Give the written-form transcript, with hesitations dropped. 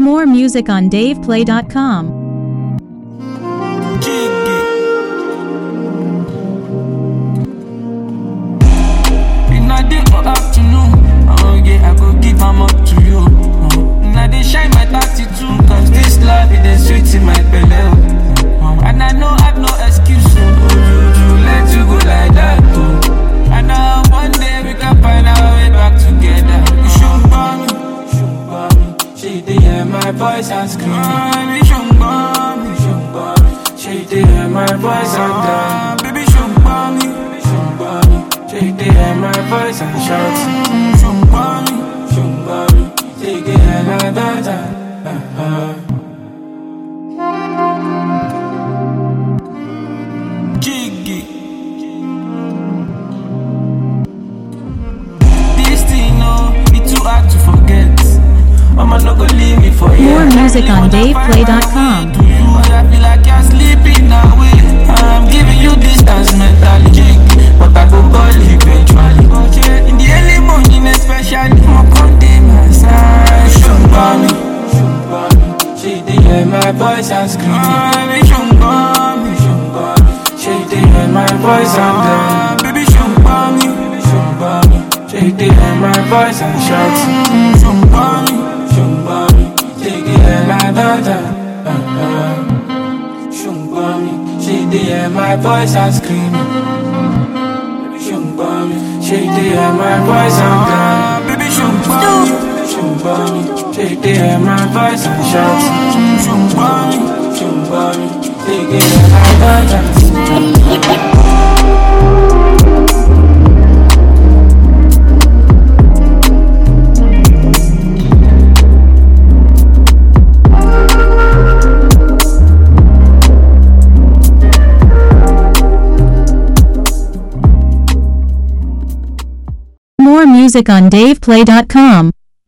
More music on DavePlay.com. I go give am up to you. I dey shine my 32, cause this love it is sweet in my belly. And I know I've no excuse to let you go like that. And now one day we can find our way back together. You should bomb me. She dey hear my voice and scream. Baby, should bomb me. She dey hear my voice and cry. Baby, should bomb me. She dey hear my voice and shout. Shumbami, take it another. Jiggy. This thing, no, it's too hard to forget. Mama, no go leave me for you. More music on DavePlay.com. I feel like you're sleeping away. I'm giving you distance mentally, jiggy, but I go call you eventually. In the early morning, especially, my content my side. Shumbami, she dey hear my voice and scream. Shumbami, she dey hear my voice and cry. Baby, Shumbami, she dey hear my voice and shout. Shumbami, she dey hear my daughter. Shumbami, she dey hear my voice and scream. Shumbami, she dey hear my voice and cry. Baby, Shumbami, she dey hear my voice and shout. Shumbami, she dey hear my daughter. More music on DavePlay.com.